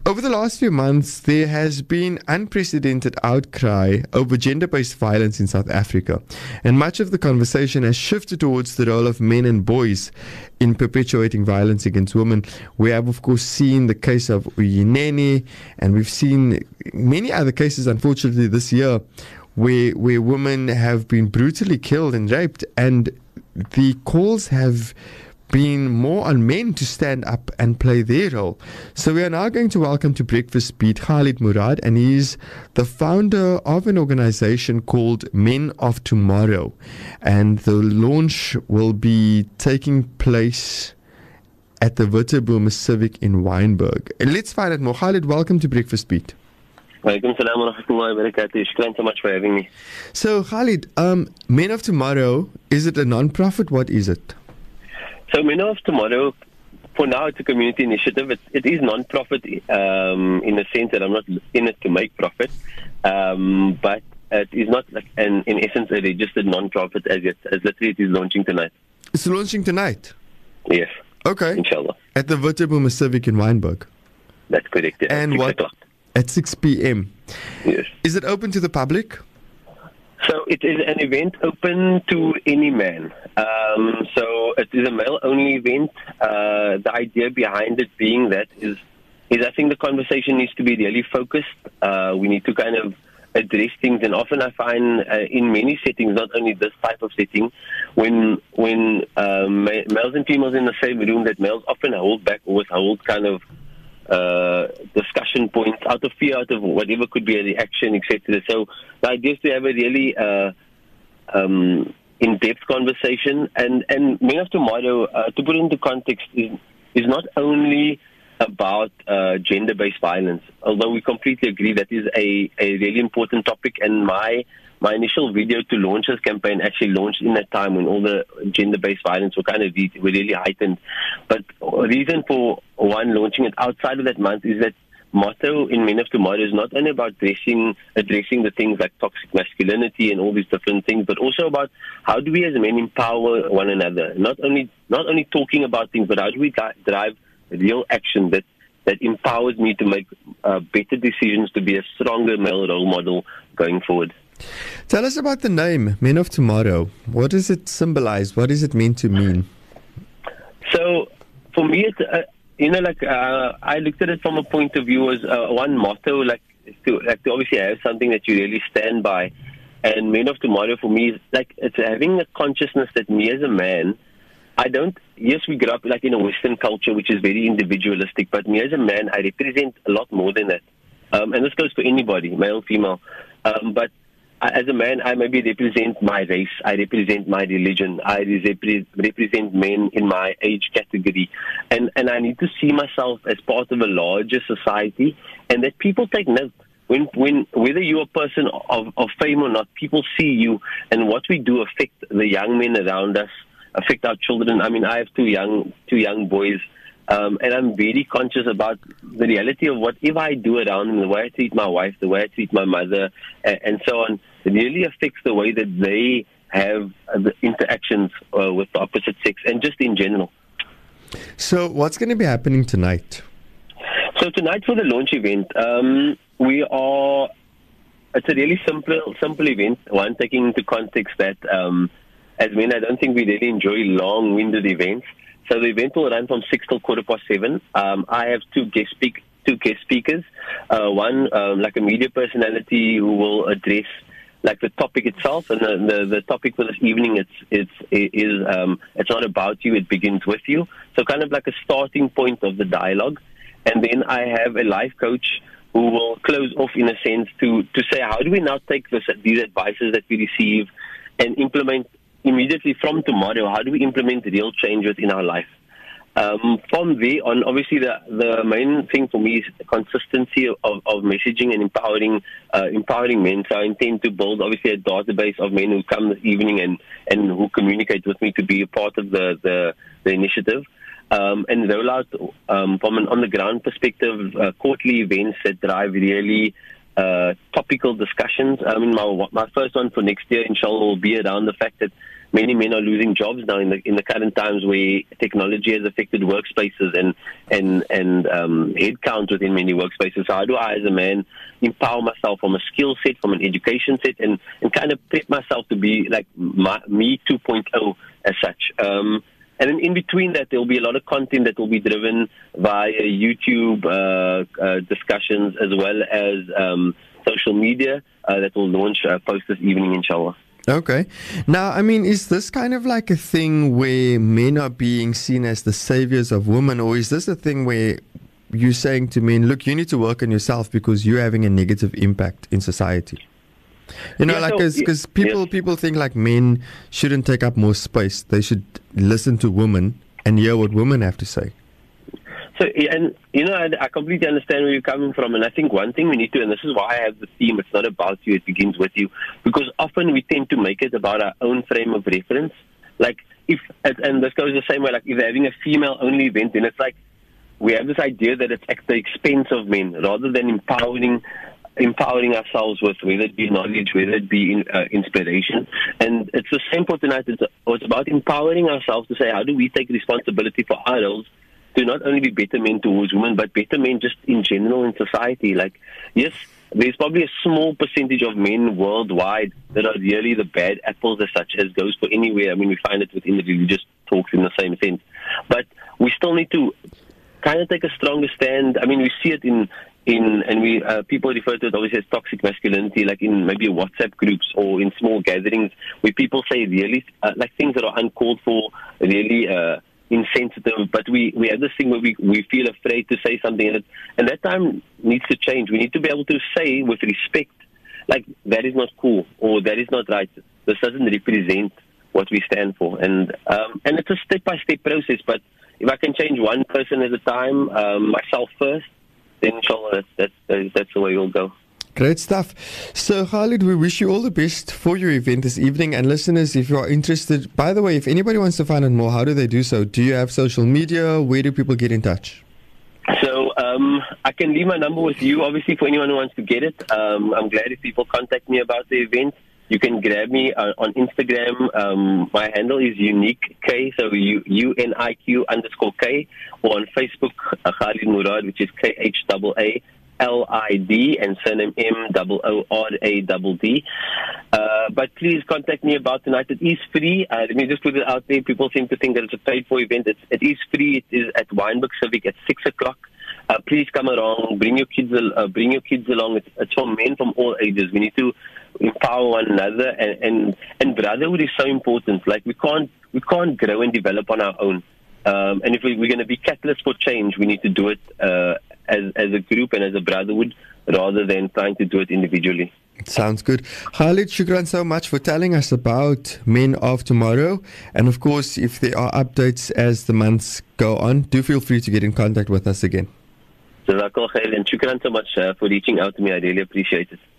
Over the last few months, there has been unprecedented outcry over gender-based violence in South Africa, and much of the conversation has shifted towards the role of men and boys in perpetuating violence against women. We have, of course, seen the case of Uyinene, and we've seen many other cases, unfortunately, this year, where women have been brutally killed and raped, and the calls have been more on men to stand up and play their role. So we are now going to welcome to Breakfast Beat Khalid Murad, and he's the founder of an organization called Men of Tomorrow, and the launch will be taking place at the Witterboomer Civic in Wynberg. And let's find out more. Khalid, welcome to Breakfast Beat. Walaikum salam wa rahmatullahi wa barakatuh. Shukran so much for having me. So Khalid, Men of Tomorrow, is it a non-profit? What is it? So Men of Tomorrow, for now, it's a community initiative. It is non-profit in the sense that I'm not in it to make profit, but it is not, in essence, a registered non-profit as yet. As literally it is launching tonight. It's launching tonight? Yes. Okay. Inshallah. At the Witterboomer Civic in Wynberg? That's correct, yeah. And what? At 6 p.m. Yes. Is it open to the public? So it is an event open to any man. So it is a male-only event. The idea behind it being that is I think the conversation needs to be really focused. We need to kind of address things, and often I find in many settings, not only this type of setting, when males and females in the same room, that males often hold back or withhold kind of discussion points out of fear, out of whatever could be a reaction, etc. So the idea is to have a really in-depth conversation, and Men of Tomorrow, to put it into context, is not only about gender-based violence, although we completely agree that is a really important topic, and my initial video to launch this campaign actually launched in that time when all the gender-based violence were really heightened. But reason for one launching it outside of that month is that motto in Men of Tomorrow is not only about addressing the things like toxic masculinity and all these different things, but also about how do we as men empower one another. Not only talking about things, but how do we drive real action that empowers me to make better decisions, to be a stronger male role model going forward. Tell us about the name, Men of Tomorrow. What does it symbolize? What is it meant to mean? So, for me, it's, I looked at it from a point of view as one motto, to obviously have something that you really stand by. And Men of Tomorrow, for me, is it's having a consciousness that me as a man, yes, we grew up in a Western culture, which is very individualistic, but me as a man, I represent a lot more than that. And this goes for anybody, male, female. But as a man, I maybe represent my race, I represent my religion, I represent men in my age category, and I need to see myself as part of a larger society, and that people take note. Whether you're a person of fame or not, people see you, and what we do affect the young men around us, affect our children. I mean, I have two young boys, and I'm very conscious about the reality of whatever I do around them, the way I treat my wife, the way I treat my mother, and so on. It really affects the way that they have the interactions with the opposite sex, and just in general. So what's going to be happening tonight? So tonight for the launch event, it's a really simple event, one taking into context that as men, I don't think we really enjoy long-winded events. So the event will run from 6 till 7:15. I have two guest speakers. One, like a media personality who will address the topic itself, and the topic for this evening it's not about you, it begins with you. So kind of like a starting point of the dialogue. And then I have a life coach who will close off in a sense to say, how do we now take these advices that we receive and implement immediately from tomorrow? How do we implement real change within our life? From there on, obviously the main thing for me is the consistency of messaging and empowering men. So I intend to build obviously a database of men who come this evening and who communicate with me to be a part of the initiative. And roll out from an on-the-ground perspective, quarterly events that drive really topical discussions. I mean, my first one for next year, inshallah, will be around the fact that many men are losing jobs now in the current times where technology has affected workspaces and headcount within many workspaces. So how do I, as a man, empower myself from a skill set, from an education set, and kind of prep myself to be like me 2.0 as such. And then in between that, there will be a lot of content that will be driven via YouTube discussions as well as social media that will launch post this evening, inshallah. Okay. Now, I mean, is this kind of like a thing where men are being seen as the saviors of women, or is this a thing where you're saying to men, look, you need to work on yourself because you're having a negative impact in society? You know, because people think like men shouldn't take up more space. They should listen to women and hear what women have to say. So, and you know, I completely understand where you're coming from, and I think one thing we need to, and this is why I have the theme, it's not about you, it begins with you, because often we tend to make it about our own frame of reference. Like, and this goes the same way, like if they're having a female-only event, then it's like we have this idea that it's at the expense of men, rather than empowering ourselves with, whether it be knowledge, whether it be inspiration. And it's the same for tonight. It's about empowering ourselves to say, how do we take responsibility for our roles to not only be better men towards women, but better men just in general in society. Like, yes, there's probably a small percentage of men worldwide that are really the bad apples as such, as goes for anywhere. I mean, we find it within the religious talks in the same sense. But we still need to kind of take a stronger stand. I mean, we see it people refer to it obviously as toxic masculinity, like in maybe WhatsApp groups or in small gatherings where people say really like things that are uncalled for, really insensitive. But we have this thing where we feel afraid to say something, and that time needs to change. We need to be able to say with respect, like, that is not cool or that is not right. This doesn't represent what we stand for, and it's a step-by-step process. But if I can change one person at a time, myself first, then inshallah, that's the way we'll go. Great stuff. So, Khalid, we wish you all the best for your event this evening. And listeners, if you are interested, by the way, if anybody wants to find out more, how do they do so? Do you have social media? Where do people get in touch? So, I can leave my number with you, obviously, for anyone who wants to get it. I'm glad if people contact me about the event. You can grab me on Instagram. My handle is UniqueK, so UNIQ_K, or on Facebook, Khalid Murad, which is KHAALID, and surname MOORADD. But please contact me about tonight. It is free. Let me just put it out there. People seem to think that it's a paid-for event. It is free. It is at Wynberg Civic at 6 o'clock. Please come along. Bring your kids along. It's for men from all ages. We need to empower one another, and brotherhood is so important. Like, we can't grow and develop on our own. And if we're going to be catalysts for change, we need to do it as a group and as a brotherhood, rather than trying to do it individually. Sounds good. Khalid, shukran so much for telling us about Men of Tomorrow. And of course, if there are updates as the months go on, do feel free to get in contact with us again. Jazakallah khair, and shukran so much for reaching out to me. I really appreciate it.